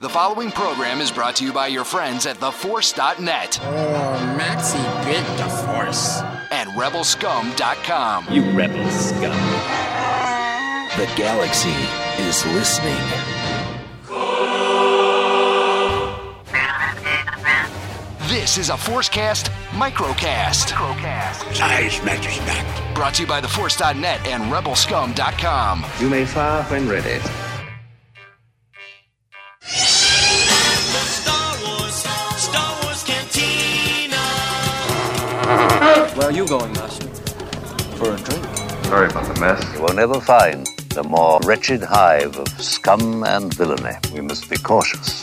The following program is brought to you by your friends at TheForce.net. Oh, Maxie bit the Force. And RebelScum.com. You rebel scum. The galaxy is listening. This is a ForceCast Microcast. Size matters not. Brought to you by TheForce.net and RebelScum.com. You may fire when ready. Star Wars Cantina. Where are you going, Master? For a drink. Sorry about the mess. You will never find a more wretched hive of scum and villainy. We must be cautious.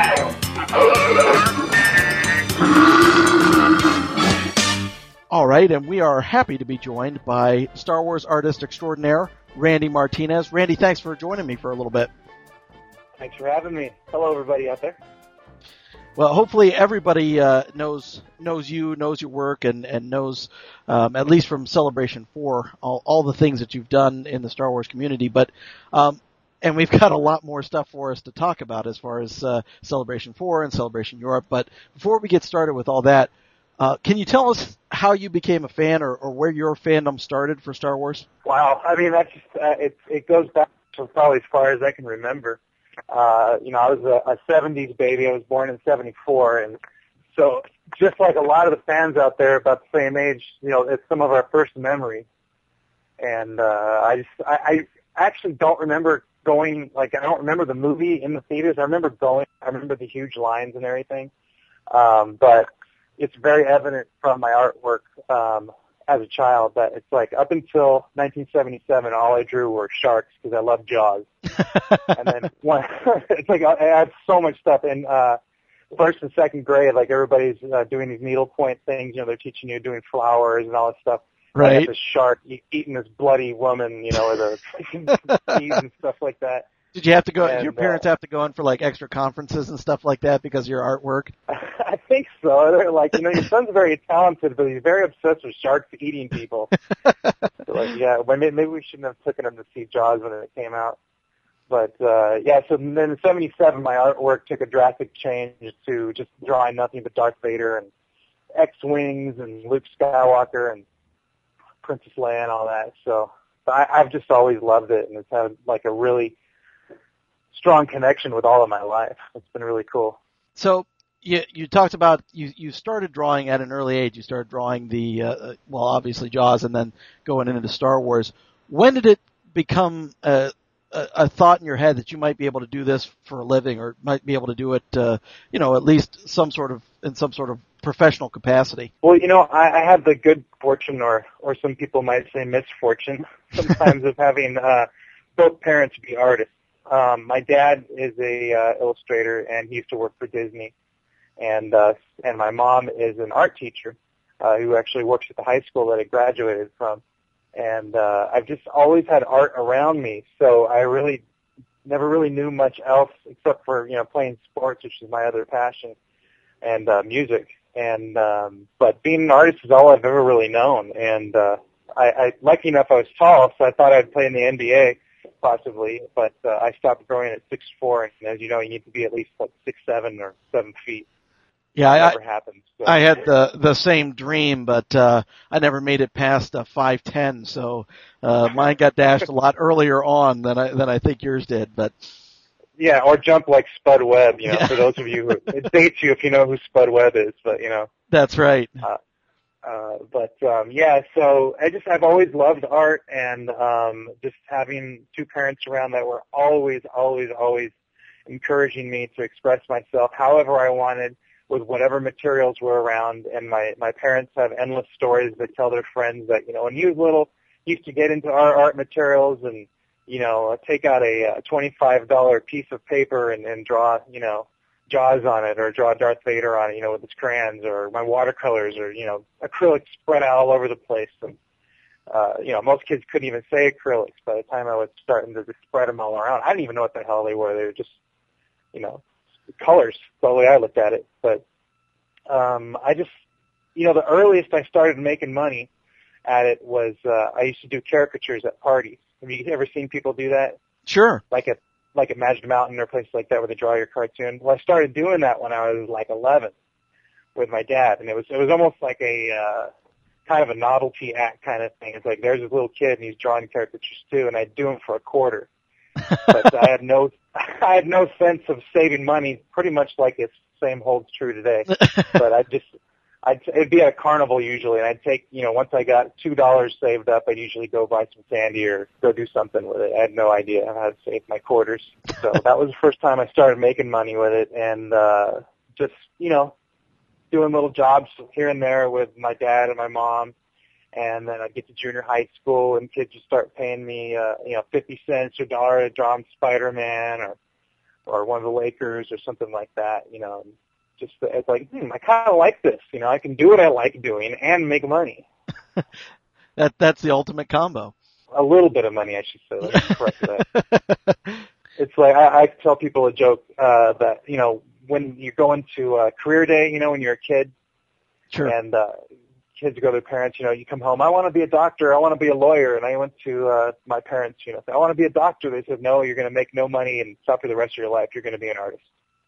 All right, and we are happy to be joined by Star Wars artist extraordinaire, Randy Martinez. Randy, thanks for joining me for a little bit. Thanks for having me. Hello, everybody out there. Well, hopefully everybody knows you, knows your work, and knows, at least from Celebration 4, all the things that you've done in the Star Wars community. But and we've got a lot more stuff for us to talk about as far as Celebration 4 and Celebration Europe. But before we get started with all that, can you tell us how you became a fan or where your fandom started for Star Wars? Wow. I mean, that's just, it goes back to probably as far as I can remember. I was a 70s baby. I was born in 74. And so just like a lot of the fans out there about the same age, it's some of our first memories. And I actually don't remember going, I don't remember the movie in the theaters. I remember the huge lines and everything. But it's very evident from my artwork as a child that it's like up until 1977, all I drew were sharks because I love Jaws. And then it's like I had so much stuff in first and second grade. Like everybody's doing these needlepoint things. They're teaching you doing flowers and all this stuff. Right. I had this shark eating this bloody woman, with a freaking teeth and stuff like that. Did you have to go? Did your parents have to go in for extra conferences and stuff like that because of your artwork? I think so. They're like, your son's very talented, but he's very obsessed with sharks eating people. So maybe we shouldn't have taken him to see Jaws when it came out. But so then in '77, my artwork took a drastic change to just drawing nothing but Darth Vader and X-wings and Luke Skywalker and Princess Leia and all that. So I've just always loved it, and it's had a really strong connection with all of my life. It's been really cool. So you talked about you started drawing at an early age. You started drawing the obviously Jaws, and then going into Star Wars. When did it become a thought in your head that you might be able to do this for a living, or might be able to do it at least in some sort of professional capacity? Well, I had the good fortune, or some people might say misfortune, sometimes of having both parents be artists. My dad is a illustrator, and he used to work for Disney, and my mom is an art teacher who actually works at the high school that I graduated from. And I've just always had art around me, so I really never really knew much else except for playing sports, which is my other passion, and music. And but being an artist is all I've ever really known. And I lucky enough I was tall, so I thought I'd play in the NBA. Possibly, but I stopped growing at 6'4", and as you know, you need to be at least 6'7" or 7 feet. Yeah, it never happened. So. I had the same dream, but I never made it past 5'10", so mine got dashed a lot earlier on than I think yours did. But yeah, or jump like Spud Webb. For those of you who it dates you if you know who Spud Webb is, but that's right. So I've always loved art, and just having two parents around that were always encouraging me to express myself however I wanted with whatever materials were around. And my parents have endless stories that tell their friends that, when he was little, he used to get into our art materials and, take out a $25 piece of paper and draw, Jaws on it, or draw Darth Vader on it, with his crayons, or my watercolors, or, acrylics spread out all over the place. And, most kids couldn't even say acrylics by the time I was starting to just spread them all around. I didn't even know what the hell they were. They were just, colors, the way I looked at it. But I just, the earliest I started making money at it was I used to do caricatures at parties. Have you ever seen people do that? Sure. Like like at Magic Mountain or places like that where they draw your cartoon. Well, I started doing that when I was like 11 with my dad, and it was almost like a kind of a novelty act kind of thing. It's like there's this little kid and he's drawing caricatures too, and I'd do them for a quarter. But I had no sense of saving money. Pretty much like the same holds true today. But it'd be at a carnival usually, and I'd take, once I got $2 saved up, I'd usually go buy some candy or go do something with it. I had no idea how to save my quarters. So that was the first time I started making money with it, and just, doing little jobs here and there with my dad and my mom. And then I'd get to junior high school, and kids would start paying me, 50 cents or $1 to draw them Spider-Man or one of the Lakers or something like that, Just it's like, I kind of like this. I can do what I like doing and make money. That's the ultimate combo. A little bit of money, I should say. Let me correct that. It's like I tell people a joke that when you go into career day, when you're a kid, sure, and kids go to their parents, you come home, I want to be a doctor, I want to be a lawyer, and I went to my parents, say, I want to be a doctor. They said, no, you're going to make no money and suffer the rest of your life. You're going to be an artist.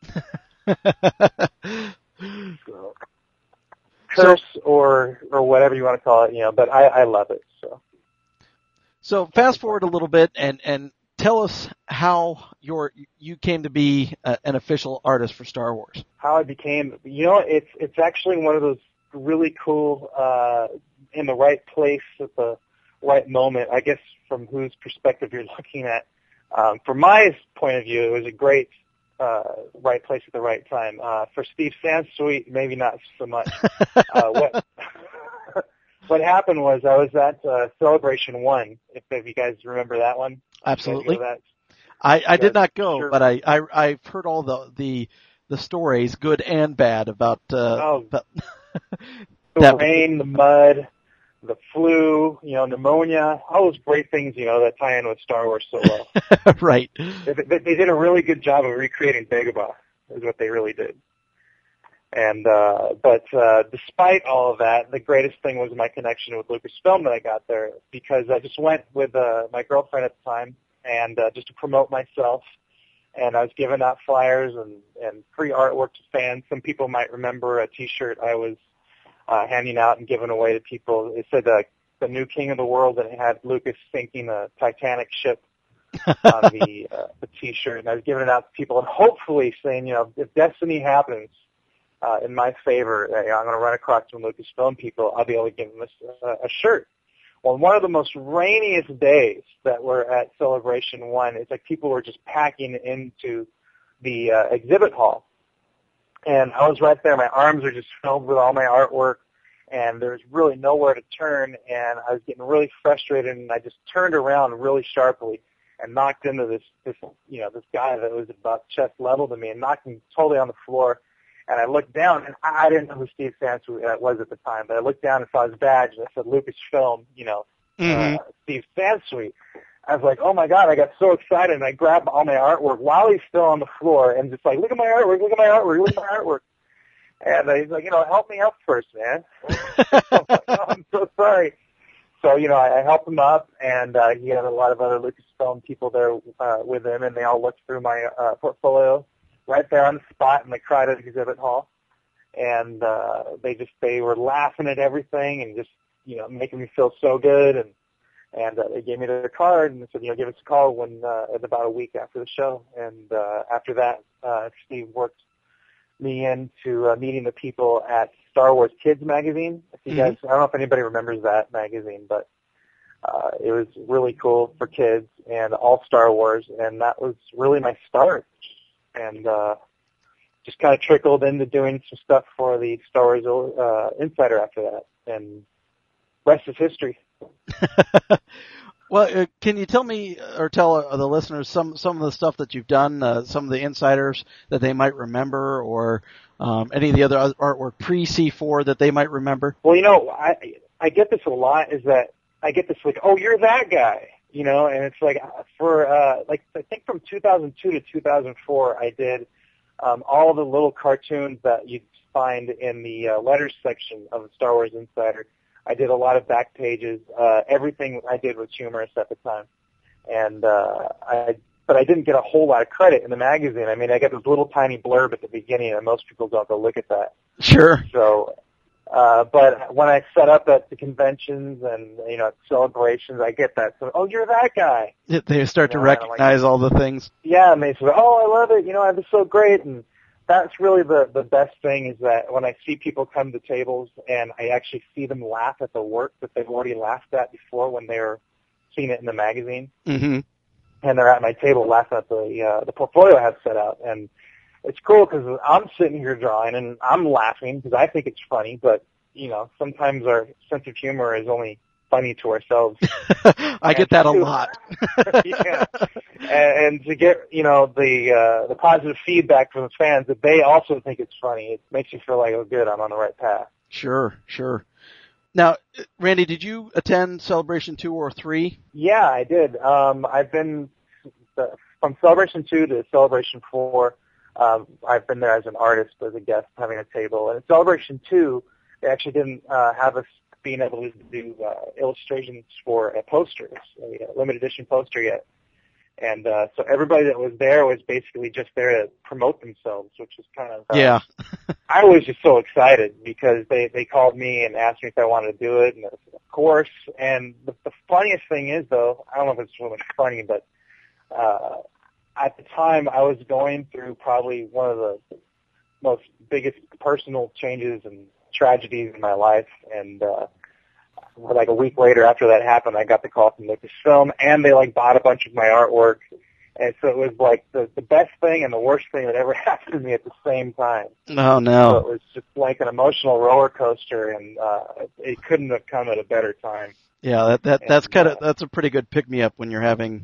So, curse or whatever you want to call it, but I love it. So fast forward a little bit and tell us how you came to be an official artist for Star Wars. How I became, it's actually one of those really cool, in the right place at the right moment, I guess from whose perspective you're looking at. From my point of view, it was a great right place at the right time. For Steve Sansweet, maybe not so much. What happened was I was at Celebration 1, if you guys remember that one. Absolutely. You guys I did not go, sure. but I've heard all the stories, good and bad, about the rain, the mud, the flu, pneumonia, all those great things, that tie in with Star Wars so well. Right. They did a really good job of recreating Dagobah, is what they really did. And but despite all of that, the greatest thing was my connection with Lucasfilm that I got there, because I just went with my girlfriend at the time, and just to promote myself, and I was giving out flyers and free artwork to fans. Some people might remember a T-shirt I was handing out and giving away to people. It said the new king of the world, and it had Lucas sinking a Titanic ship on the T-shirt, and I was giving it out to people, and hopefully saying, if destiny happens in my favor, I'm going to run across some Lucasfilm people, I'll be able to give them a shirt. Well, one of the most rainiest days that were at Celebration 1, it's like people were just packing into the exhibit hall. And I was right there. My arms are just filled with all my artwork, and there's really nowhere to turn, and I was getting really frustrated, and I just turned around really sharply and knocked into this guy that was about chest level to me, and knocked him totally on the floor. And I looked down, and I didn't know who Steve Sansweet was at the time, but I looked down and saw his badge, and it said Lucasfilm, Steve Sansweet. I was like, oh my God, I got so excited, and I grabbed all my artwork while he's still on the floor, and just like, look at my artwork, look at my artwork, look at my artwork. And he's like, help me up first, man. I'm like, oh, I'm so sorry. So, I helped him up, and he had a lot of other Lucasfilm people there with him, and they all looked through my portfolio right there on the spot in the crowded exhibit hall. And they were laughing at everything and just, making me feel so good. And they gave me their card and said, give us a call when about a week after the show. And after that, Steve worked me into meeting the people at Star Wars Kids magazine. If you guys, I don't know if anybody remembers that magazine, but it was really cool for kids and all Star Wars, and that was really my start. And just kind of trickled into doing some stuff for the Star Wars Insider after that, and rest is history. Well, can you tell me or tell the listeners some of the stuff that you've done, some of the insiders that they might remember, or any of the other artwork pre-C4 that they might remember? Well, I get this a lot, is that I get this like, oh, you're that guy, and it's like for I think from 2002 to 2004, I did all the little cartoons that you'd find in the letters section of the Star Wars Insider. I did a lot of back pages. Everything I did was humorous at the time. And I but I didn't get a whole lot of credit in the magazine. I mean, I got this little tiny blurb at the beginning, and most people don't go look at that. Sure. So, but when I set up at the conventions and, you know, at celebrations, I get that. So, oh, you're that guy. They start to recognize all the things. Yeah, and they say, oh, I love it. You know, it was so great. And that's really the best thing is that when I see people come to tables and I actually see them laugh at the work that they've already laughed at before when they were seeing it in the magazine. Mm-hmm. And they're at my table laughing at the portfolio I have set out. And it's cool because I'm sitting here drawing and I'm laughing because I think it's funny, but, you know, sometimes our sense of humor is only funny to ourselves. I get that a lot. Yeah. And to get, you know, the positive feedback from the fans that they also think it's funny, it makes you feel like, oh, good, I'm on the right path. Sure. Now, Randy, did you attend Celebration 2 or 3? Yeah, I did. I've been from Celebration 2 to Celebration 4. I've been there as an artist, as a guest, having a table. And at Celebration 2, they actually didn't have us being able to do illustrations for a poster, a limited edition poster yet. And so everybody that was there was basically just there to promote themselves, which is kind of yeah. I was just so excited because they called me and asked me if I wanted to do it, and I said, of course. And the funniest thing is, though, I don't know if it's really funny, but at the time I was going through probably one of the most biggest personal changes and tragedies in my life, and like a week later after that happened, I got the call from Lucasfilm, and they like bought a bunch of my artwork, and so it was like the best thing and the worst thing that ever happened to me at the same time. Oh no! So it was just like an emotional roller coaster, and it couldn't have come at a better time. Yeah, that's a pretty good pick me up when you're having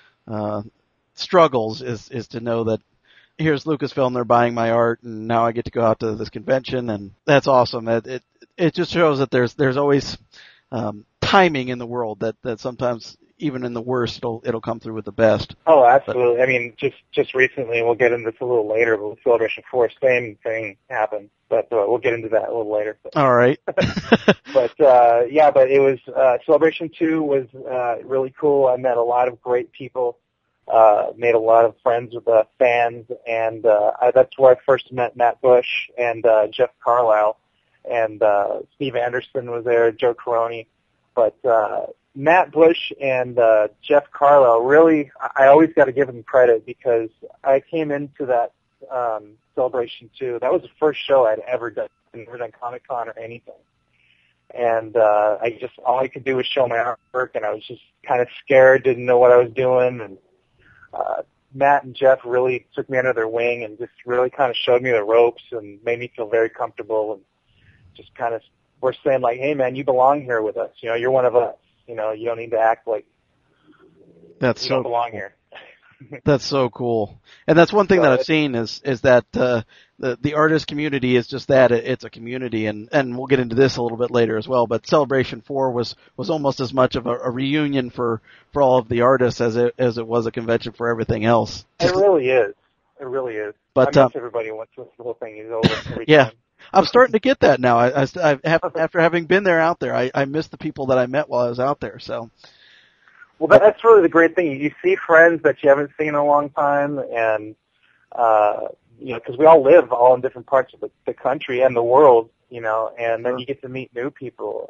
struggles. Is to know that here's Lucasfilm, they're buying my art, and now I get to go out to this convention, and that's awesome. It just shows that there's always timing in the world that sometimes even in the worst it'll come through with the best. Oh, absolutely. I mean, just recently, and we'll get into this a little later, but with Celebration 4, same thing happened, but we'll get into that a little later. But. All right. But it was Celebration 2 was really cool. I met a lot of great people. Made a lot of friends with the fans, and that's where I first met Matt Bush and Jeff Carlisle, and Steve Anderson was there, Joe Caroni. But Matt Bush and Jeff Carlisle, really, I always got to give them credit because I came into that Celebration 2. That was the first show I'd ever done, never done Comic-Con or anything. And all I could do was show my artwork, and I was just kind of scared, didn't know what I was doing, and Matt and Jeff really took me under their wing and just really kind of showed me the ropes and made me feel very comfortable, and just kind of were saying like, hey man, you belong here with us. You know, you're one of us. You know, you don't need to act like you don't belong here. That's so cool. And that's one thing that I've seen is that the artist community is just that. It's a community, and we'll get into this a little bit later as well, but Celebration 4 was almost as much of a reunion for all of the artists as it was a convention for everything else. It really is. It really is. But I miss everybody once the whole thing is over. Every yeah. time. I'm starting to get that now. After having been there out there, I miss the people that I met while I was out there, so. Well, that's really the great thing. You see friends that you haven't seen in a long time, and you know, because we all live all in different parts of the country and the world, you know, and then you get to meet new people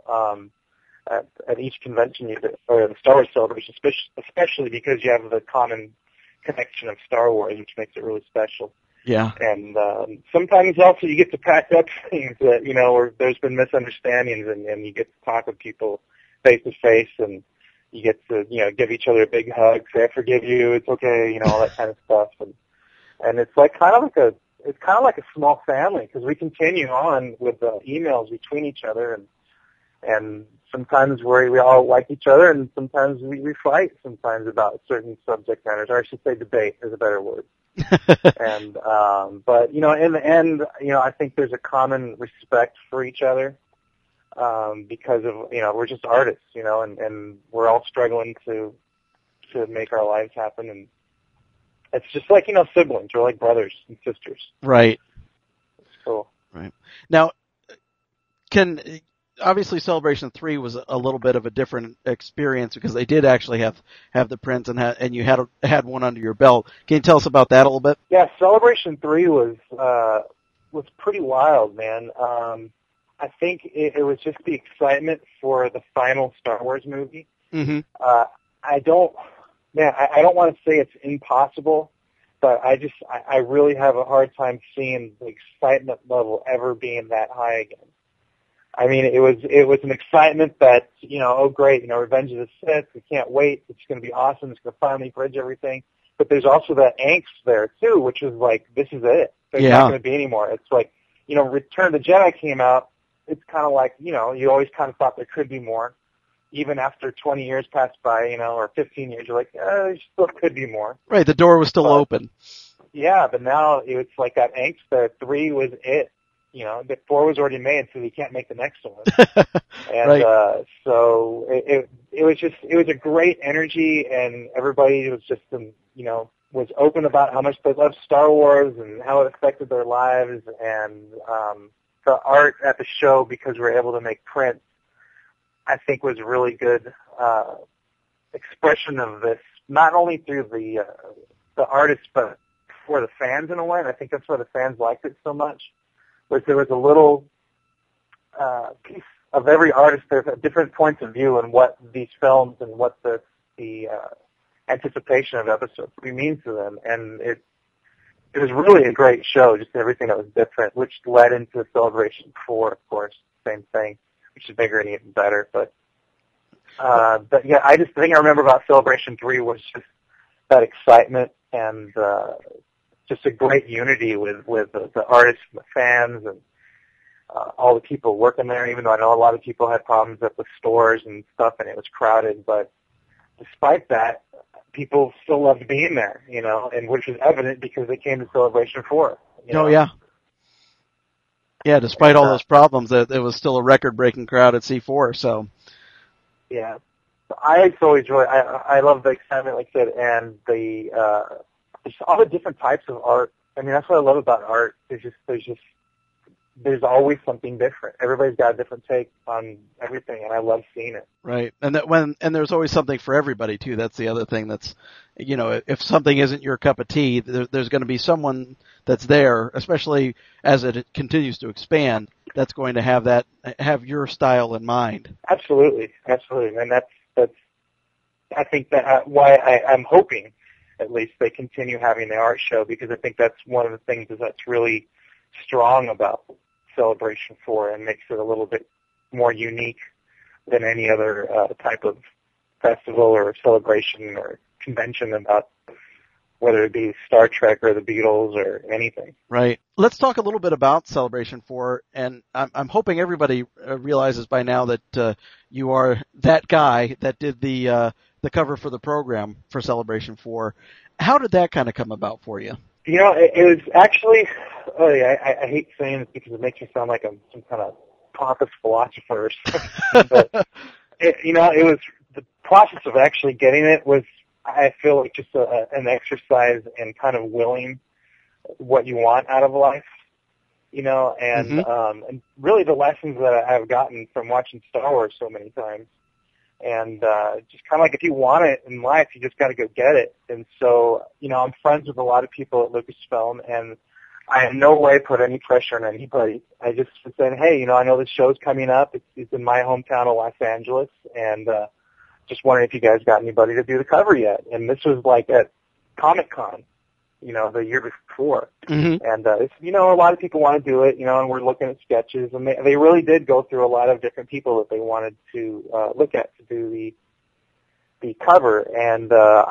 at each convention you do, or the Star Wars Celebration, especially because you have the common connection of Star Wars, which makes it really special. Yeah. And sometimes also you get to patch up things that, you know, where there's been misunderstandings, and you get to talk with people face to face, and you get to, you know, give each other a big hug, say, I forgive you, it's okay, you know, all that kind of stuff. And it's like kind of like a small family, because we continue on with emails between each other, and sometimes we all like each other, and sometimes we fight sometimes about certain subject matters, or I should say debate is a better word. And but, you know, in the end, you know, I think there's a common respect for each other. Because of, you know, we're just artists, you know, and we're all struggling to make our lives happen, and it's just like, you know, siblings, we're like brothers and sisters. Right. It's cool. Right. Now, obviously Celebration 3 was a little bit of a different experience because they did actually have the prints and you had one under your belt. Can you tell us about that a little bit? Yeah, Celebration 3 was pretty wild, man. I think it was just the excitement for the final Star Wars movie. Mm-hmm. I don't want to say it's impossible, but I really have a hard time seeing the excitement level ever being that high again. I mean, it was an excitement that, oh great, Revenge of the Sith, we can't wait, it's going to be awesome, it's going to finally bridge everything. But there's also that angst there too, which is like, this is it. There's not going to be any more. It's like, Return of the Jedi came out, it's kind of like, you always kind of thought there could be more. Even after 20 years passed by, or 15 years, you're like, there still could be more. Right, the door was still open. Yeah, but now it's like that angst there. 3 was it. The 4 was already made, so you can't make the next one. And right. So it was a great energy, and everybody was just was open about how much they loved Star Wars and how it affected their lives, and the art at the show, because we were able to make prints, I think was a really good expression of this, not only through the artists, but for the fans in a way. And I think that's why the fans liked it so much. Was there was a little piece of every artist. There's different points of view on what these films and what the anticipation of episode 3 means to them, and it was really a great show. Just everything that was different, which led into Celebration 4, of course, same thing, which is bigger and even better. But yeah, the thing I remember about Celebration 3 was just that excitement and just a great unity with the artists and the fans and all the people working there, even though I know a lot of people had problems at the stores and stuff and it was crowded. But despite that, people still loved being there, and which was evident because they came to Celebration 4. Oh, yeah. Yeah, despite all those problems, it was still a record-breaking crowd at C4, so. Yeah. I so enjoy, I love the excitement, like I said, and just all the different types of art. I mean, that's what I love about art. There's always something different. Everybody's got a different take on everything, and I love seeing it. Right, and there's always something for everybody too. That's the other thing. That's, if something isn't your cup of tea, there's going to be someone that's there, especially as it continues to expand, that's going to have your style in mind. Absolutely, and that's I think that why I'm hoping at least they continue having the art show, because I think that's one of the things that's really strong about Celebration 4 and makes it a little bit more unique than any other type of festival or celebration or convention about, whether it be Star Trek or the Beatles or anything. Right. Let's talk a little bit about Celebration 4, and I'm hoping everybody realizes by now that you are that guy that did the cover for the program for Celebration 4. How did that kind of come about for you? It was actually, I hate saying this because it makes me sound like I'm some kind of pompous philosopher or something, but it was, the process of actually getting it was, I feel like, just an exercise in kind of willing what you want out of life, and and really the lessons that I've gotten from watching Star Wars so many times. And just kind of like, if you want it in life, you just got to go get it. And so, I'm friends with a lot of people at Lucasfilm, and I in no way put any pressure on anybody. I just said, hey, I know this show's coming up. It's in my hometown of Los Angeles, and just wondering if you guys got anybody to do the cover yet. And this was like at Comic-Con, the year before. Mm-hmm. And, a lot of people want to do it, and we're looking at sketches, and they really did go through a lot of different people that they wanted to look at to do the cover. And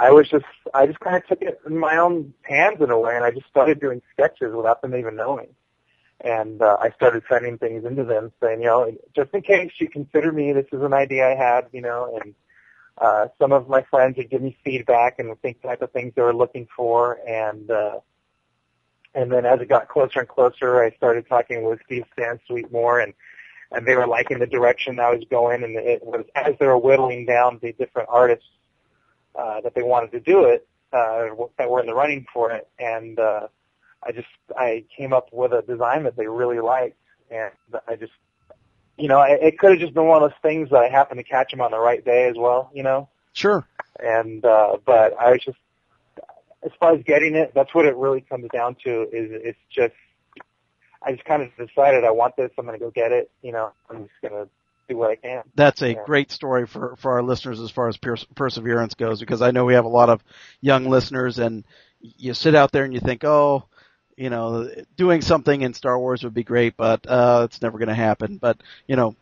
I just kind of took it in my own hands in a way, and I just started doing sketches without them even knowing. And I started sending things into them saying, just in case you consider me, this is an idea I had, and some of my friends would give me feedback and think the type of things they were looking for, and then as it got closer and closer, I started talking with Steve Sansweet more, and they were liking the direction I was going, and it was as they were whittling down the different artists that they wanted to do it, that were in the running for it, and I came up with a design that they really liked, and you know, it could have just been one of those things that I happened to catch him on the right day as well, you know. Sure. And but I was just, as far as getting it, that's what it really comes down to. Is it's just, I just kind of decided I want this. I'm going to go get it. You know, I'm just going to do what I can. That's a great story for our listeners as far as perseverance goes, because I know we have a lot of young listeners, and you sit out there and you think, oh, you know, doing something in Star Wars would be great, but it's never going to happen. But, you know,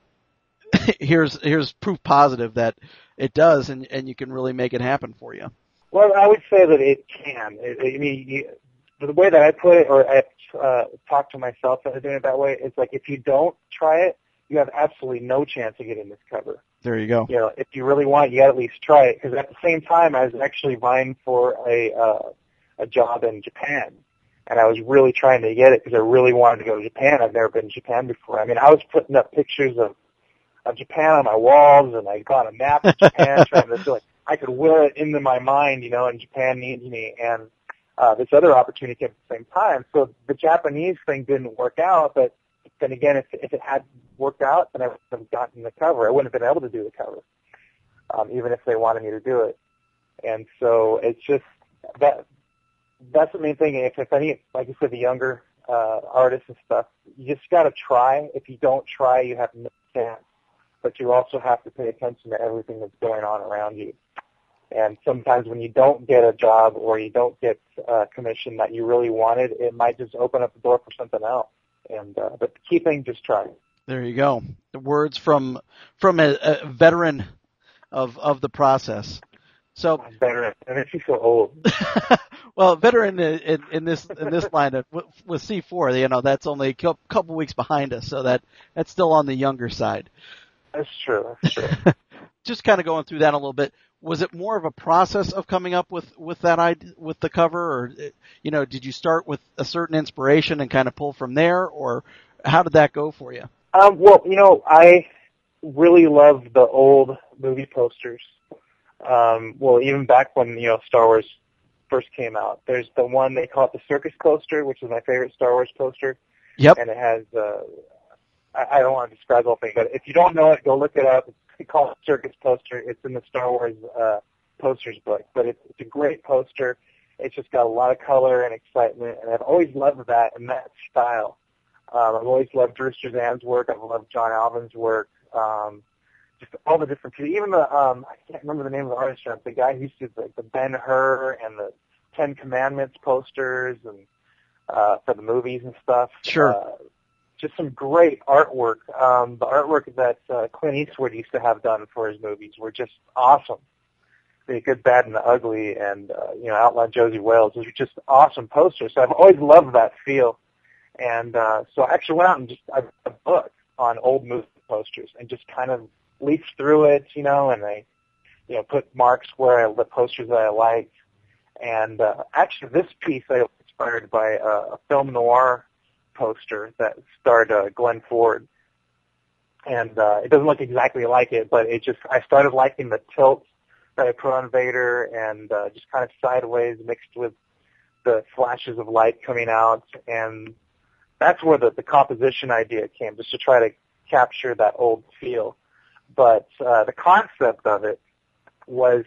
here's proof positive that it does, and you can really make it happen for you. Well, I would say that it can. I mean, the way that I put it, or I talk to myself into doing it that way, it's like if you don't try it, you have absolutely no chance of getting this cover. There you go. You know, if you really want it, you got to at least try it. Because at the same time, I was actually vying for a job in Japan, and I was really trying to get it because I really wanted to go to Japan. I've never been to Japan before. I mean, I was putting up pictures of Japan on my walls, and I got a map of Japan trying to feel like I could will it into my mind, you know, and Japan needs me. And this other opportunity came at the same time. So the Japanese thing didn't work out, but then again, if it had worked out, then I would have gotten the cover. I wouldn't have been able to do the cover, even if they wanted me to do it. And so it's just that's the main thing. If any, like you said, the younger artists and stuff, you just got to try. If you don't try, you have no chance. But you also have to pay attention to everything that's going on around you. And sometimes when you don't get a job or you don't get a commission that you really wanted, it might just open up the door for something else. And but the key thing, just try. There you go. The words from a veteran of the process. So veteran, and it makes you so old. Well, veteran in this line with C4, you know, that's only a couple weeks behind us, so that's still on the younger side. That's true. Just kind of going through that a little bit. Was it more of a process of coming up with that idea, with the cover, or, you know, did you start with a certain inspiration and kind of pull from there, or how did that go for you? Well, you know, I really love the old movie posters. Well, even back when, you know, Star Wars first came out, there's the one they call it the circus poster, which is my favorite Star Wars poster. Yep. And it has, I don't want to describe the whole thing, but if you don't know it, go look it up. They call it circus poster. It's in the Star Wars posters book, but it's a great poster. It's just got a lot of color and excitement, and I've always loved that and that style. I've always loved Drew Struzan's work. I've loved John Alvin's work. Just all the different people. Even the I can't remember the name of the artist, the guy who used to do the Ben-Hur and the Ten Commandments posters and for the movies and stuff. Sure. Just some great artwork. The artwork that Clint Eastwood used to have done for his movies were just awesome. The Good, Bad, and the Ugly, and you know, Outlaw Josie Wales. Those were just awesome posters. So I've always loved that feel. And so I actually went out and just I read a book on old movie posters and just kind of leafed through it, you know, and I, you know, put marks where the posters that I liked. And actually, this piece I was inspired by a film noir poster that starred Glenn Ford. And it doesn't look exactly like it, but it just, I started liking the tilt that I put on Vader, and just kind of sideways mixed with the flashes of light coming out. And that's where the composition idea came, just to try to capture that old feel. But the concept of it was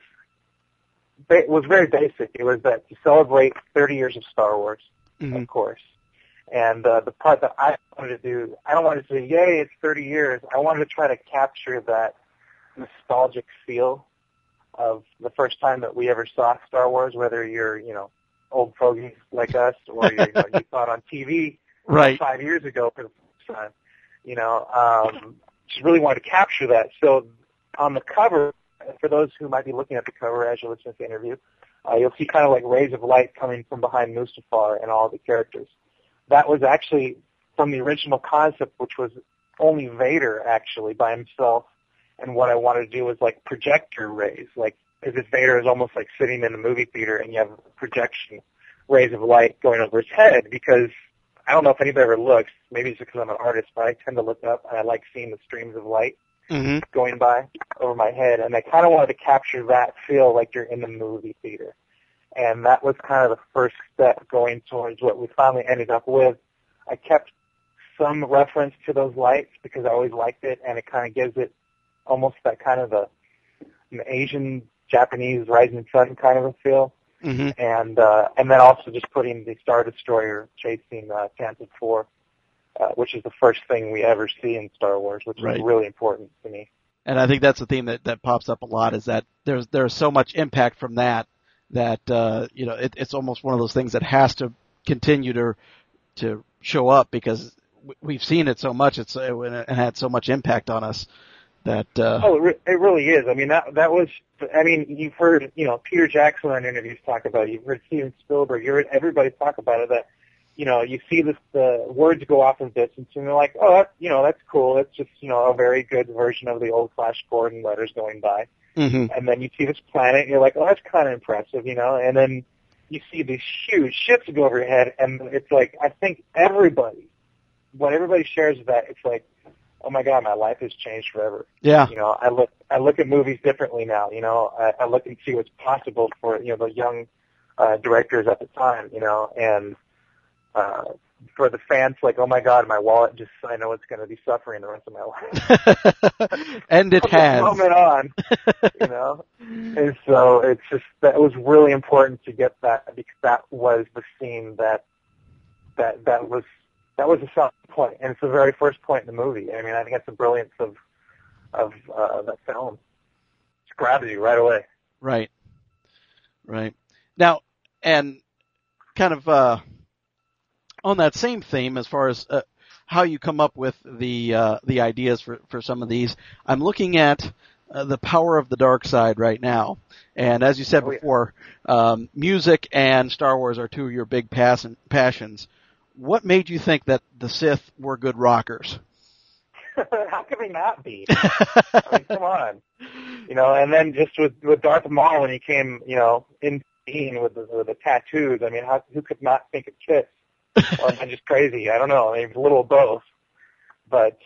very basic. It was that to celebrate 30 years of Star Wars, of course. And the part that I wanted to do, I don't want to say, yay, it's 30 years. I wanted to try to capture that nostalgic feel of the first time that we ever saw Star Wars, whether you're, you know, old fogies like us, or you saw it on TV right 5 years ago for the first time. You know, just really wanted to capture that. So on the cover, for those who might be looking at the cover as you're listening to the interview, you'll see kind of like rays of light coming from behind Mustafar and all the characters. That was actually from the original concept, which was only Vader actually by himself. And what I wanted to do was like projector rays, like as if Vader is almost like sitting in a movie theater and you have projection rays of light going over his head, because I don't know if anybody ever looks, maybe it's because I'm an artist, but I tend to look up and I like seeing the streams of light going by over my head. And I kind of wanted to capture that feel like you're in the movie theater. And that was kind of the first step going towards what we finally ended up with. I kept some reference to those lights because I always liked it, and it kind of gives it almost that kind of an Asian, Japanese rising sun kind of a feel. Mm-hmm. And then also just putting the Star Destroyer chasing Tantive 4, which is the first thing we ever see in Star Wars, which Right. is really important to me. And I think that's the theme that pops up a lot, is that there's so much impact from that it's almost one of those things that has to continue to show up because we've seen it so much. It had so much impact on us that. It really is. I mean, that was. I mean, you've heard Peter Jackson on interviews talk about it. You've heard Steven Spielberg. You heard everybody talk about it. That you see the words go off in distance, and they're like, oh, that's cool. It's just a very good version of the old Flash Gordon letters going by. Mm-hmm. And then you see this planet, and you're like, oh, that's kind of impressive, And then you see these huge ships go over your head, and it's like, I think what everybody shares is that it's like, oh my God, my life has changed forever. Yeah. I look at movies differently now. I look and see what's possible for the young directors at the time. And for the fans, like, oh my God, my wallet I know it's going to be suffering the rest of my life. And it has. From this moment on, And so it's just, that was really important to get that, because that was the scene that was a selling point, and it's the very first point in the movie. I mean, I think that's the brilliance of that film. It's grabs you right away. Right. Now, and kind of on that same theme, as far as how you come up with the ideas for some of these, I'm looking at the Power of the Dark Side right now, and as you said before, music and Star Wars are two of your big passions. What made you think that the Sith were good rockers? How can they not be? I mean, come on. And then just with Darth Maul when he came, in scene with the tattoos. I mean, who could not think of Kiss? Or am I just crazy? I don't know. I mean, it's a little of both. But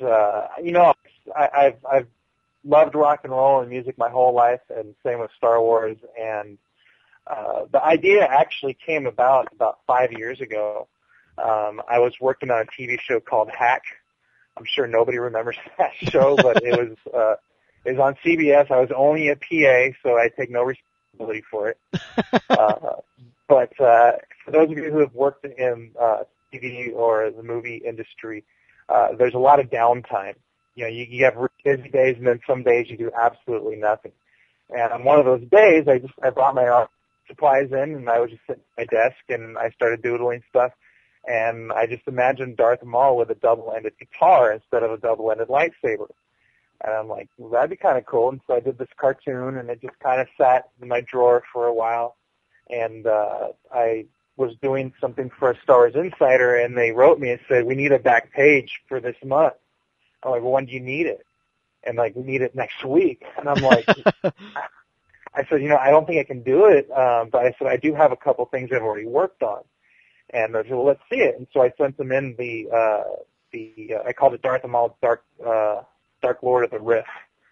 I've loved rock and roll and music my whole life, and same with Star Wars. And the idea actually came about 5 years ago. I was working on a TV show called Hack. I'm sure nobody remembers that show, but it was on CBS. I was only a PA, so I take no responsibility for it. But for those of you who have worked in TV or the movie industry, there's a lot of downtime. You have busy days, and then some days you do absolutely nothing. And on one of those days, I brought my art supplies in, and I was just sitting at my desk, and I started doodling stuff. And I just imagined Darth Maul with a double-ended guitar instead of a double-ended lightsaber. And I'm like, well, that'd be kind of cool. And so I did this cartoon, and it just kind of sat in my drawer for a while. And I was doing something for Star Wars Insider, and they wrote me and said, we need a back page for this month. I'm like, well, when do you need it? And like, we need it next week. And I'm like, I said, I don't think I can do it. But I said, I do have a couple things I've already worked on. And they said, well, let's see it. And so I sent them in I called it Darth Maul Dark Lord of the Riff.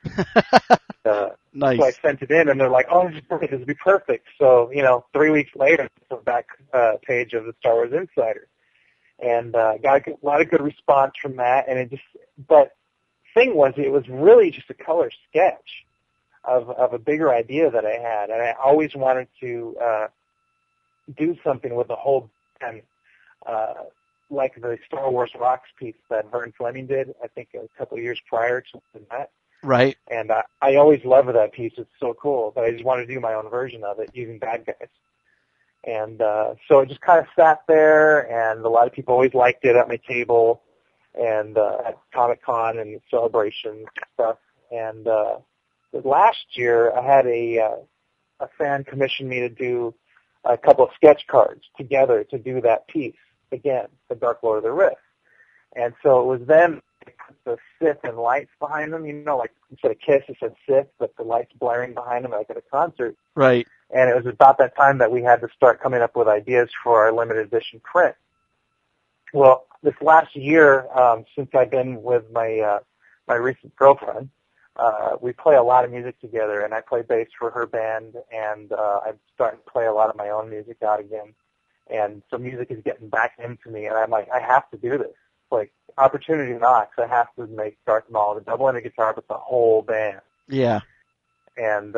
Nice. So I sent it in, and they're like, oh, this would be perfect. So, 3 weeks later, it's the back page of the Star Wars Insider. And got a lot of good response from that. And but thing was, it was really just a color sketch of a bigger idea that I had. And I always wanted to do something with the whole and like the Star Wars Rocks piece that Vern Fleming did, I think a couple of years prior to that. Right. And I always loved that piece. It's so cool. But I just wanted to do my own version of it using bad guys. And so it just kind of sat there, and a lot of people always liked it at my table and at Comic-Con and Celebration and stuff. And last year I had a fan commission me to do a couple of sketch cards together to do that piece again, the Dark Lord of the Rift. And so it was then the Sith and lights behind them, like instead of Kiss, it said Sith, but the lights blaring behind them like at a concert. Right. And it was about that time that we had to start coming up with ideas for our limited edition print. Well, this last year, since I've been with my recent girlfriend, we play a lot of music together, and I play bass for her band, and I'm starting to play a lot of my own music out again. And so music is getting back into me, and I'm like, I have to do this. Like, opportunity knocks, I have to make Darth Maul the double-ended guitar with the whole band. Yeah. And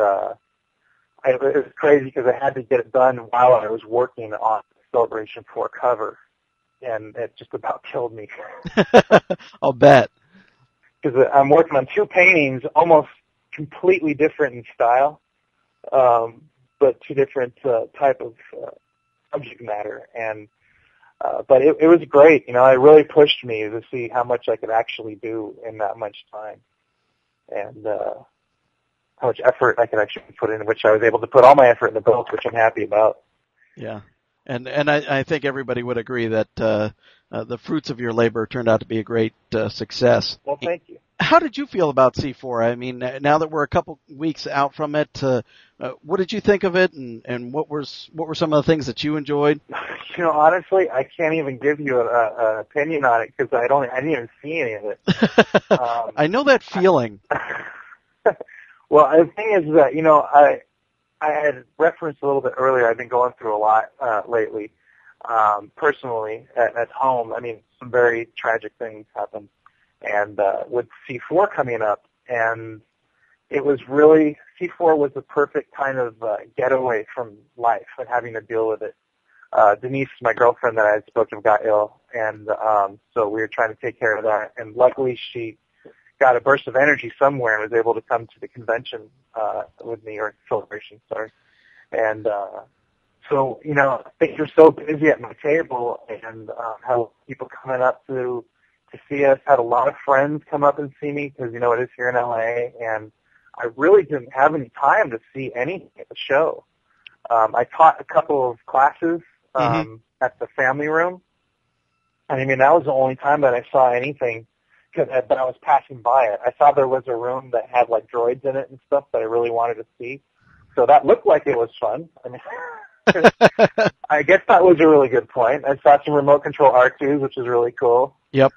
it was crazy because I had to get it done while I was working on Celebration 4 cover, and it just about killed me. I'll bet. Because I'm working on two paintings, almost completely different in style, but two different type of subject matter. And but it was great. You know, it really pushed me to see how much I could actually do in that much time, and how much effort I could actually put in, which I was able to put all my effort into both, which I'm happy about. Yeah. And I think everybody would agree that the fruits of your labor turned out to be a great success. Well, thank you. How did you feel about C4? I mean, now that we're a couple weeks out from it, what did you think of it, and what were some of the things that you enjoyed? You know, honestly, I can't even give you an opinion on it because I didn't even see any of it. I know that feeling. Well, the thing is that, you know, I had referenced a little bit earlier, I've been going through a lot lately, personally, at home. I mean, some very tragic things happened. And with C4 coming up, and it was really, C4 was the perfect kind of getaway from life and having to deal with it. Denise, my girlfriend that I had spoken of, got ill, and so we were trying to take care of that. And luckily she got a burst of energy somewhere and was able to come to the convention with me, or Celebration, sorry. And so, you know, things were so busy at my table, and how people coming up to see us, had a lot of friends come up and see me because, you know, it is here in LA, and I really didn't have any time to see anything at the show. I taught a couple of classes at the family room, and I mean, that was the only time that I saw anything, but I was passing by it. I saw there was a room that had, like, droids in it and stuff that I really wanted to see, so that looked like it was fun. I mean, I guess that was a really good point. I saw some remote control R2s, which is really cool. Yep.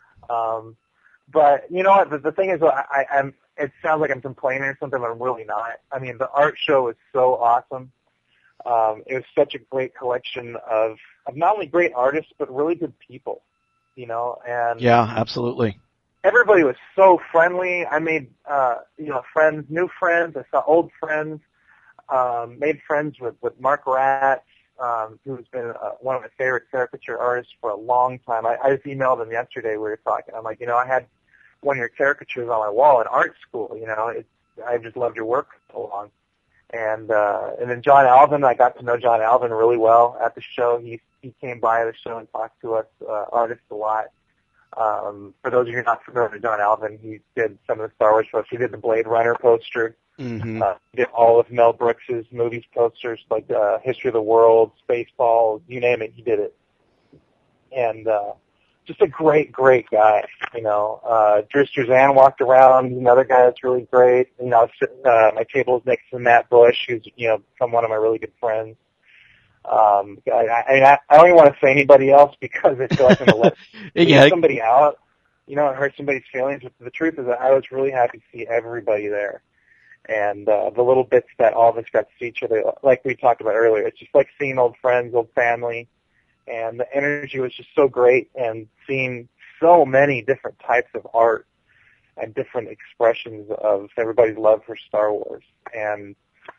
But you know what? The thing is, I'm. It sounds like I'm complaining or something, but I'm really not. I mean, the art show was so awesome. It was such a great collection of not only great artists but really good people. You know, and yeah, absolutely. Everybody was so friendly. I made you know, friends, new friends. I saw old friends. Made friends with Mark Ratz, who's been one of my favorite caricature artists for a long time. I just emailed him yesterday. We were talking. I'm like, you know, I had one of your caricatures on my wall in art school. You know, I just loved your work for so long. And then John Alvin, I got to know John Alvin really well at the show. He came by the show and talked to us artists a lot. For those of you who are not familiar with John Alvin, he did some of the Star Wars posts. He did the Blade Runner poster. He did all of Mel Brooks' movies posters, like History of the World, Spaceballs, you name it, he did it. And just a great, great guy, you know. Drew Struzan walked around. He's another guy that's really great. You know, I was sitting, my table is next to Matt Bush, who's, you know, become one of my really good friends. I don't even want to say anybody else because I feel like I'm going to let somebody out. You know, it hurts somebody's feelings. But the truth is that I was really happy to see everybody there. And the little bits that all of us got to see each other, like we talked about earlier, it's just like seeing old friends, old family, and the energy was just so great, and seeing so many different types of art and different expressions of everybody's love for Star Wars. And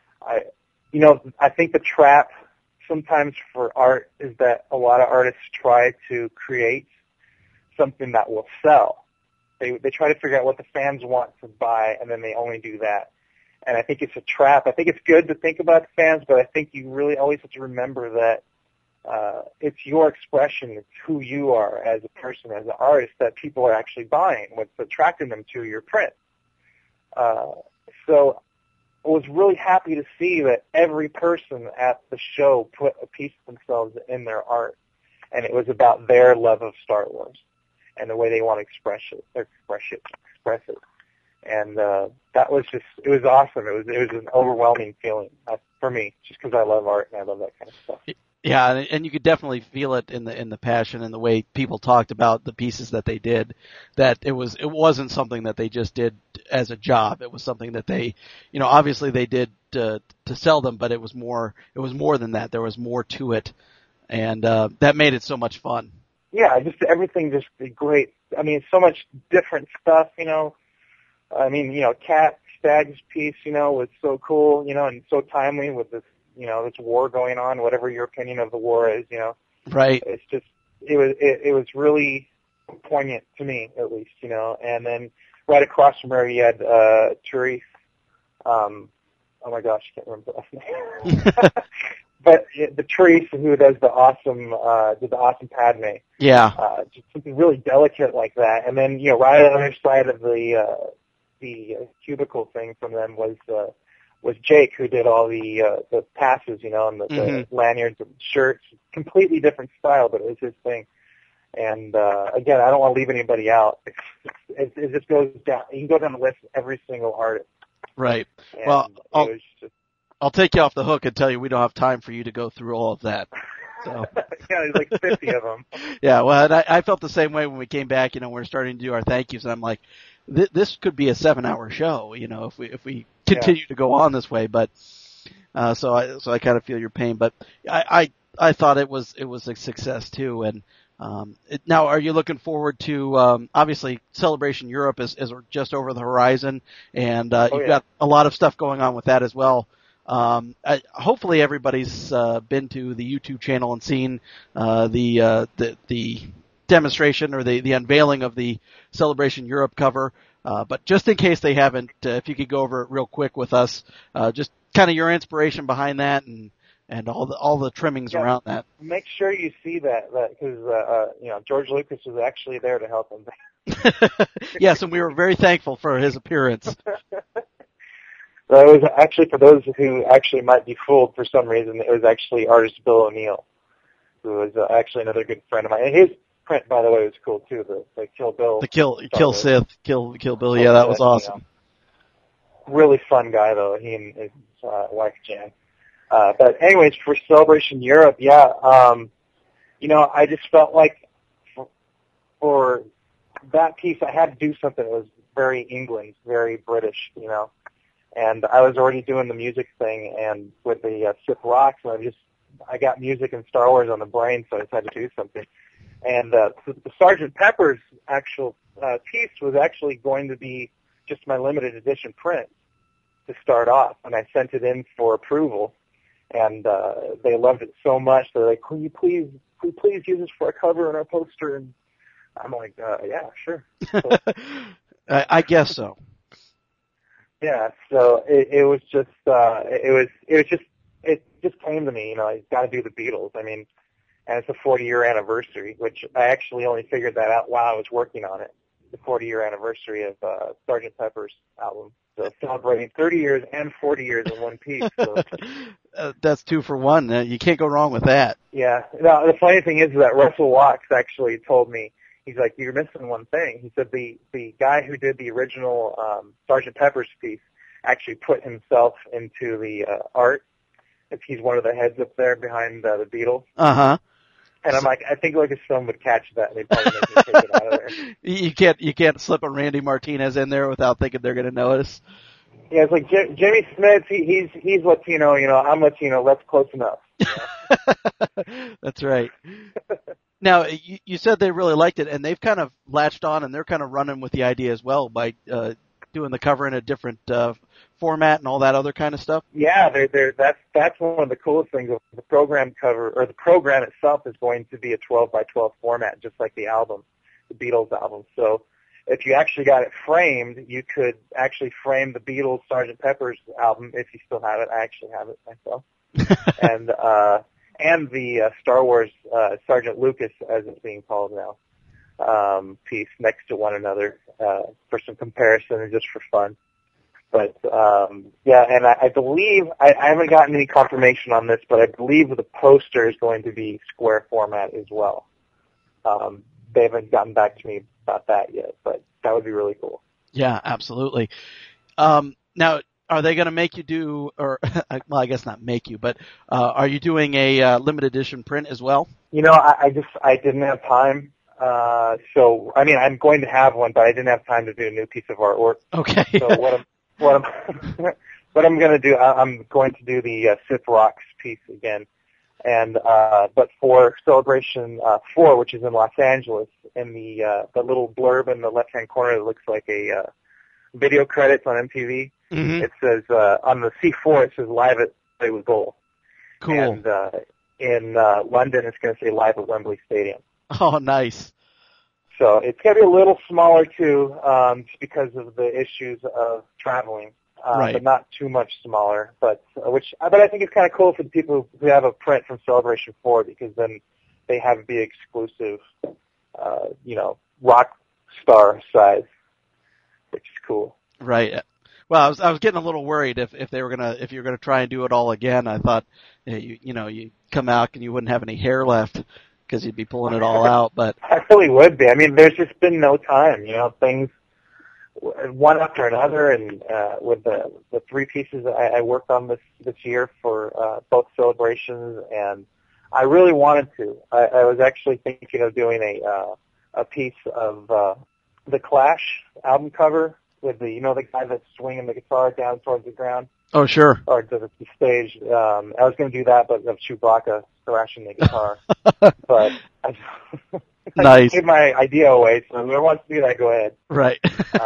I think the trap sometimes for art is that a lot of artists try to create something that will sell. They try to figure out what the fans want to buy, and then they only do that. And I think it's a trap. I think it's good to think about the fans, but I think you really always have to remember that it's your expression, it's who you are as a person, as an artist, that people are actually buying, what's attracting them to your print. So I was really happy to see that every person at the show put a piece of themselves in their art, and it was about their love of Star Wars and the way they want to express it. And that was just, it was awesome. It was an overwhelming feeling for me, just because I love art and I love that kind of stuff. Yeah, and you could definitely feel it in the passion and the way people talked about the pieces that they did. That it wasn't something that they just did as a job. It was something that they, you know, obviously they did to sell them, but it was more than that. There was more to it, and that made it so much fun. yeah, just everything just great. I mean, so much different stuff, you know. I mean, you know, Cat Staggs' piece, you know, was so cool, you know, and so timely with this, you know, this war going on, whatever your opinion of the war is, you know. Right. It's just, it was really poignant to me, at least, you know. And then right across from her, you had Therese. Oh my gosh, I can't remember the last name. But the Therese who does the awesome Padme. Yeah. Just something really delicate like that. And then, you know, right on the other side of the cubicle thing from them was Jake, who did all the passes, you know, and the lanyards and shirts. Completely different style, but it was his thing. And again, I don't want to leave anybody out. It just goes down. You can go down the list of every single artist. Right. And well, I'll take you off the hook and tell you we don't have time for you to go through all of that. So. yeah, there's like 50 of them. Yeah, well, and I felt the same way when we came back. You know, we're starting to do our thank yous, and I'm like, this could be a 7-hour show. You know, if we continue to go on this way. But so I kind of feel your pain. But I thought it was a success too. And now, are you looking forward to obviously Celebration Europe is just over the horizon, and you've got a lot of stuff going on with that as well. Hopefully everybody's been to the YouTube channel and seen the demonstration or the unveiling of the Celebration Europe cover. But just in case they haven't, if you could go over it real quick with us, just kind of your inspiration behind that and all the trimmings around that. Make sure you see that because you know, George Lucas was actually there to help him. Yes, and we were very thankful for his appearance. That was actually, for those who actually might be fooled for some reason, it was actually artist Bill O'Neill, who was actually another good friend of mine. And his print, by the way, was cool too. The Kill Bill, the Kill Sith, Kill Bill. Yeah, that was awesome. You know, really fun guy though. He and his wife Jan. But anyways, for Celebration Europe, yeah, you know, I just felt like for that piece, I had to do something that was very England, very British, you know. And I was already doing the music thing, and with the Sith Rocks, and I got music and Star Wars on the brain, so I decided to do something. And the Sgt. Pepper's actual piece was actually going to be just my limited edition print to start off, and I sent it in for approval. And they loved it so much. They're like, "Can you please use this for a cover and our poster?" And I'm like, "Yeah, sure." So, I guess so. Yeah. So it was just it just came to me. You know, I got to do the Beatles. I mean, and it's a 40-year anniversary, which I actually only figured that out while I was working on it. The 40-year anniversary of Sgt. Pepper's album. So celebrating 30 years and 40 years in one piece. So. That's 2 for 1. You can't go wrong with that. Yeah. Now, the funny thing is that Russell Watts actually told me, he's like, "You're missing one thing." He said the guy who did the original Sgt. Pepper's piece actually put himself into the art. If he's one of the heads up there behind the Beatles. Uh-huh. And I'm like, I think Lucasfilm would catch that, and they'd probably make me take it out of there. You can't slip a Randy Martinez in there without thinking they're going to notice. Yeah, it's like Jimmy Smith. He's Latino. You know, I'm Latino. That's close enough. You know? That's right. Now, you said they really liked it, and they've kind of latched on, and they're kind of running with the idea as well by doing the cover in a different format and all that other kind of stuff. Yeah, that's one of the coolest things. The program cover, or the program itself, is going to be a 12 by 12 format, just like the album, the Beatles album. So if you actually got it framed, you could actually frame the Beatles Sgt. Pepper's album if you still have it. I actually have it myself. and the Star Wars Sergeant Lucas, as it's being called now, piece next to one another for some comparison and just for fun. But yeah, and I believe I haven't gotten any confirmation on this, but I believe the poster is going to be square format as well. They haven't gotten back to me about that yet, but that would be really cool. Yeah, absolutely. Now, are they going to make you do, or well, I guess not make you, but are you doing a limited edition print as well? You know, I didn't have time. So I mean, I'm going to have one, but I didn't have time to do a new piece of artwork. Okay. So what I'm going to do, I'm going to do the Sith Rocks piece again. And but for Celebration 4, which is in Los Angeles, in the little blurb in the left-hand corner that looks like a video credits on MTV, it says on the C4 it says live at Hollywood Bowl. Cool. And in London it's going to say live at Wembley Stadium. Oh, nice. So it's going to be a little smaller too, just because of the issues of traveling. Right. But not too much smaller. But I think it's kind of cool for the people who have a print from Celebration 4, because then they have the exclusive, rock star size, which is cool. Right. Well, I was getting a little worried if you were gonna try and do it all again. I thought you come out and you wouldn't have any hair left because you'd be pulling it all out. But I really would be. I mean, there's just been no time. Things one after another, and with the three pieces I worked on this year for both celebrations, and I really wanted to. I was actually thinking of doing a piece of the Clash album cover with the guy that's swinging the guitar down towards the ground. Oh, sure. Or to the stage. I was going to do that, but of Chewbacca thrashing the guitar. But nice. I gave my idea away, so whoever wants to do that, go ahead. Right.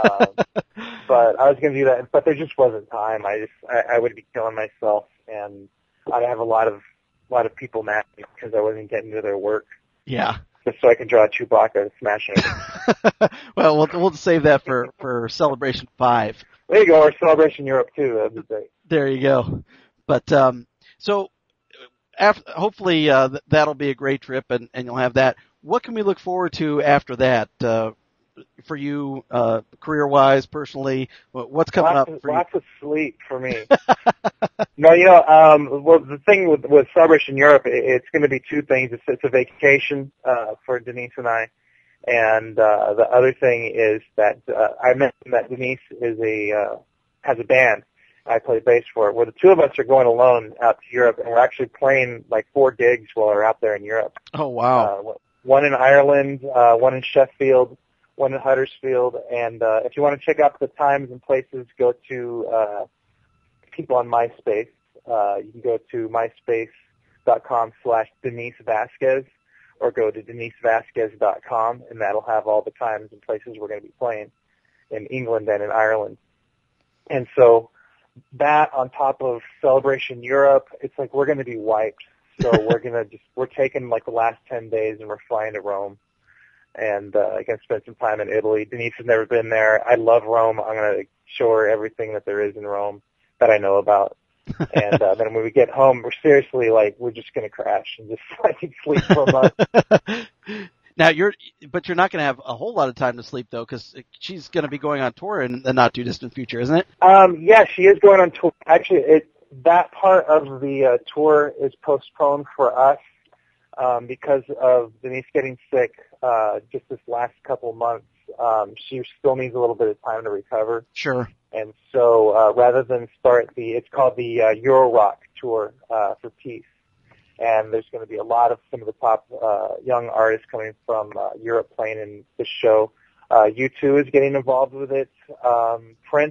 But I was going to do that, but there just wasn't time. I would be killing myself, and I'd have a lot of people mad at me because I wasn't getting to their work. Yeah. Just so I can draw Chewbacca smashing it. Well, we'll save that for Celebration 5. There you go, or Celebration Europe too. That'd be great. There you go. But so hopefully that'll be a great trip, and you'll have that. What can we look forward to after that for you, career-wise, personally? What's coming up for you? Lots of sleep for me. No, well, the thing with Celebration Europe, it's going to be two things. It's a vacation for Denise and I, and the other thing is that I mentioned that Denise has a band I play bass for, where the two of us are going alone out to Europe, and we're actually playing like 4 gigs while we're out there in Europe. Oh, wow. One in Ireland, one in Sheffield, one in Huddersfield, and if you want to check out the times and places, go to people on MySpace. You can go to myspace.com/Denise Vasquez, or go to denisevasquez.com, and that'll have all the times and places we're going to be playing in England and in Ireland. And so that on top of Celebration Europe, it's like we're going to be wiped. So we're taking like the last 10 days and we're flying to Rome, and going to spend some time in Italy. Denise has never been there. I love Rome. I'm going to show her everything that there is in Rome that I know about. And then when we get home, we're seriously like, we're just going to crash and just sleep for a month. Now you're not going to have a whole lot of time to sleep though, because she's going to be going on tour in the not too distant future, isn't it? Yeah, she is going on tour. Actually, that part of the tour is postponed for us because of Denise getting sick just this last couple months. She still needs a little bit of time to recover. Sure. And so rather than start it's called the Euro Rock Tour for Peace. And there's going to be a lot of some of the top young artists coming from Europe playing in this show. U2 is getting involved with it. Prince,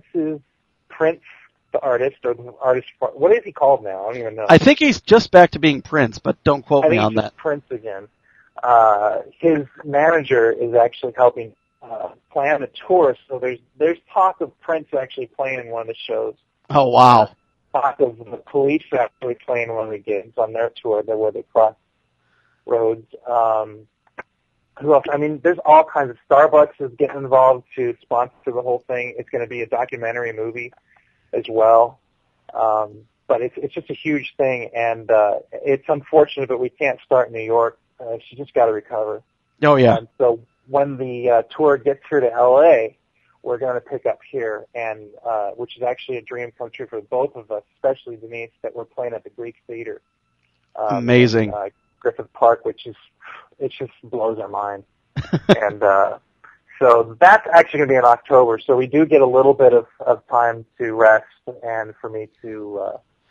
the artist, or the artist, what is he called now? I don't even know. I think he's just back to being Prince, but don't quote me on that. Prince again. His manager is actually helping plan the tour, so there's talk of Prince actually playing in one of the shows. Oh, wow. Talk of the Police actually playing one of the gigs on their tour, where they cross roads. Who else? I mean, there's all kinds of. Starbucks is getting involved to sponsor the whole thing. It's going to be a documentary movie as well. But it's just a huge thing, and it's unfortunate, but we can't start in New York. She just got to recover. Oh, yeah. And so when the tour gets here to L.A., we're going to pick up here, and which is actually a dream come true for both of us, especially Denise, that we're playing at the Greek Theater. Amazing. In, Griffith Park, it just blows our mind. And so that's actually going to be in October, so we do get a little bit of time to rest and for me to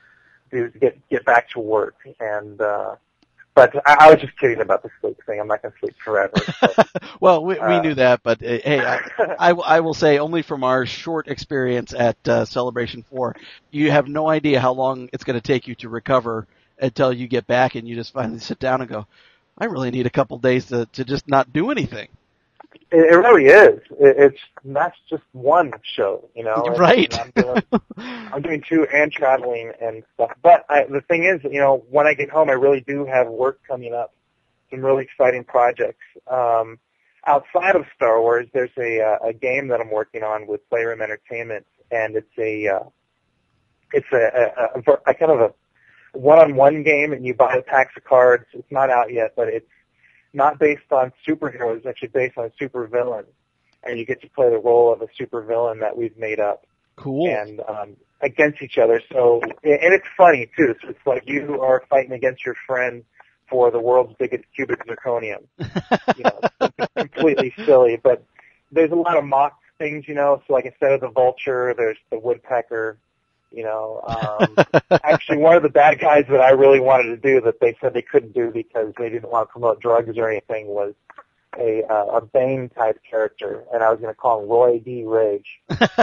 get back to work. And but I was just kidding about the sleep thing. I'm not going to sleep forever. So, well, we knew that, but hey, I will say only from our short experience at Celebration 4, you have no idea how long it's going to take you to recover until you get back and you just finally sit down and go, I really need a couple days to just not do anything. It really is. That's just one show, you know. Right. I'm doing two and traveling and stuff. But the thing is, you know, when I get home, I really do have work coming up, some really exciting projects. Outside of Star Wars, there's a game that I'm working on with Playroom Entertainment, and it's a kind of a one-on-one game, and you buy packs of cards. It's not out yet, but it's not based on superheroes. It's actually based on a supervillain, and you get to play the role of a supervillain that we've made up. Cool. And against each other. So, and it's funny too. So it's like you are fighting against your friend for the world's biggest cubic zirconium. You know, it's completely silly, but there's a lot of mock things, you know. So like instead of the vulture, there's the woodpecker. You know, actually one of the bad guys that I really wanted to do that they said they couldn't do because they didn't want to promote drugs or anything was a Bane type character, and I was going to call him Roy D. Rage.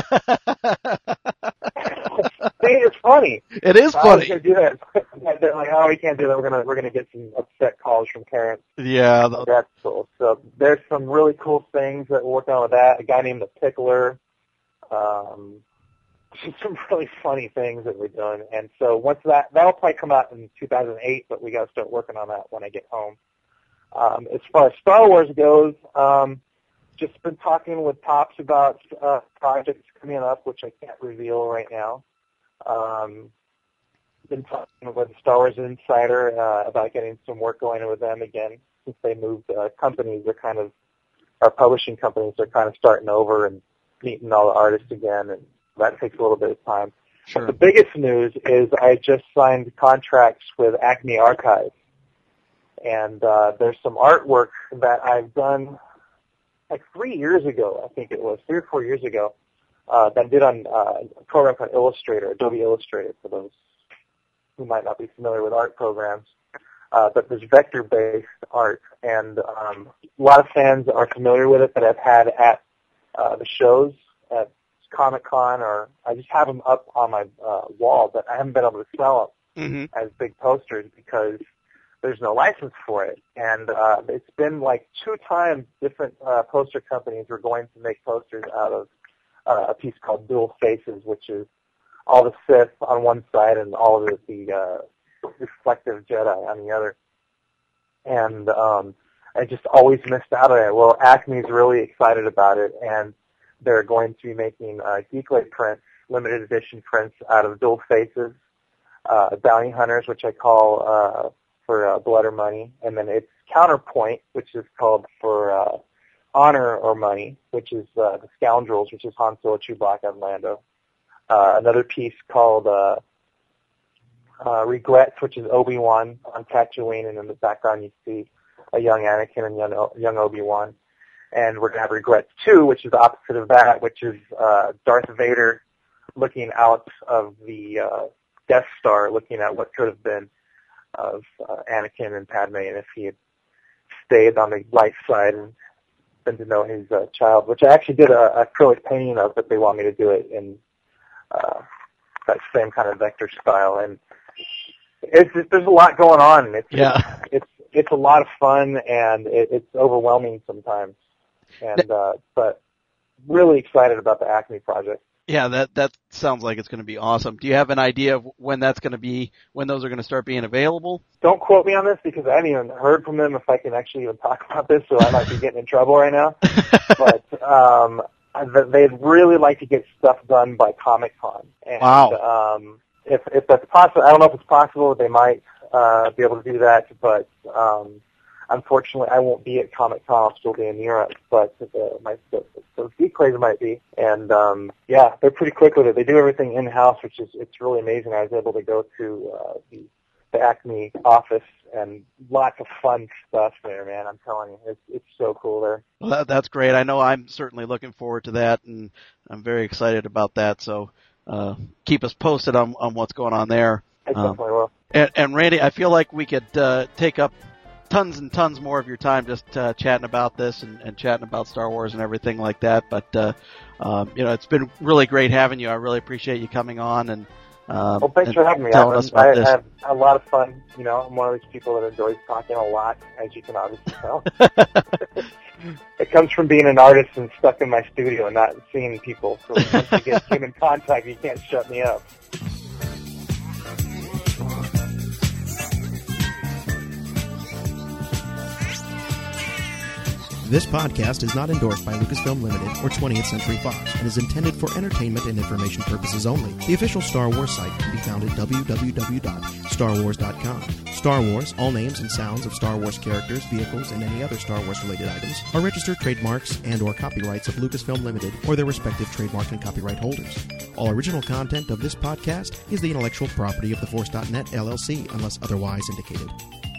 It's funny. It is funny. I was going to do that. They're like, oh, we can't do that. We're going to get some upset calls from parents. Yeah, that's cool. So there's some really cool things that we're working on with that. A guy named the Pickler. Some really funny things that we're doing. And so once that'll probably come out in 2008, but we got to start working on that when I get home. As far as Star Wars goes, just been talking with Pops about projects coming up, which I can't reveal right now. Been talking with Star Wars Insider about getting some work going with them again since they moved companies. They're kind of, our publishing companies are kind of starting over and meeting all the artists again, and that takes a little bit of time. Sure. But the biggest news is I just signed contracts with Acme Archives. And there's some artwork that I've done like 3 years ago, I think it was, 3 or 4 years ago, that I did on a program called Illustrator, Adobe Illustrator, for those who might not be familiar with art programs. But there's vector-based art, and a lot of fans are familiar with it that I've had at the shows at Comic-Con, or I just have them up on my wall, but I haven't been able to sell them as big posters because there's no license for it. And it's been like 2 times different poster companies were going to make posters out of a piece called Dual Faces, which is all the Sith on one side and all of the reflective Jedi on the other. And I just always missed out on it. Well, Acme's really excited about it, and they're going to be making Geeklay prints, limited edition prints out of Dual Faces, Bounty Hunters, which I call for Blood or Money, and then it's Counterpoint, which is called for Honor or Money, which is the Scoundrels, which is Han Solo, Chewbacca, and Lando. Another piece called Regrets, which is Obi-Wan on Tatooine, and in the background you see a young Anakin and young Obi-Wan. And we're going to have Regrets 2, which is the opposite of that, which is Darth Vader looking out of the Death Star, looking at what could have been of Anakin and Padme, and if he had stayed on the light side and been to know his child, which I actually did a acrylic painting of, but they want me to do it in that same kind of vector style. And it's just, there's a lot going on. It's a lot of fun, and it's overwhelming sometimes. And but really excited about the Acme project. Yeah, that sounds like it's going to be awesome. Do you have an idea of when that's going to be, when those are going to start being available? Don't quote me on this because I haven't even heard from them if I can actually even talk about this, so I might be getting in trouble right now. But they'd really like to get stuff done by Comic-Con. And, wow. If that's possible, I don't know if it's possible. They might be able to do that, but unfortunately, I won't be at Comic-Con. I'll still be in Europe, but those Geeklays might be. And yeah, they're pretty quick with it. They do everything in-house, which is it's really amazing. I was able to go to the Acme office, and lots of fun stuff there, man. I'm telling you, it's so cool there. Well, that's great. I know I'm certainly looking forward to that, and I'm very excited about that. So keep us posted on what's going on there. I definitely will. And Randy, I feel like we could take up tons and tons more of your time just chatting about this and chatting about Star Wars and everything like that. But, it's been really great having you. I really appreciate you coming on and Well, thanks for having me. telling us about this. I have a lot of fun. You know, I'm one of these people that enjoys talking a lot, as you can obviously tell. It comes from being an artist and stuck in my studio and not seeing people. So once you get human contact, you can't shut me up. This podcast is not endorsed by Lucasfilm Limited or 20th Century Fox and is intended for entertainment and information purposes only. The official Star Wars site can be found at www.starwars.com. Star Wars, all names and sounds of Star Wars characters, vehicles, and any other Star Wars-related items are registered trademarks and or copyrights of Lucasfilm Limited or their respective trademark and copyright holders. All original content of this podcast is the intellectual property of TheForce.net, LLC, unless otherwise indicated.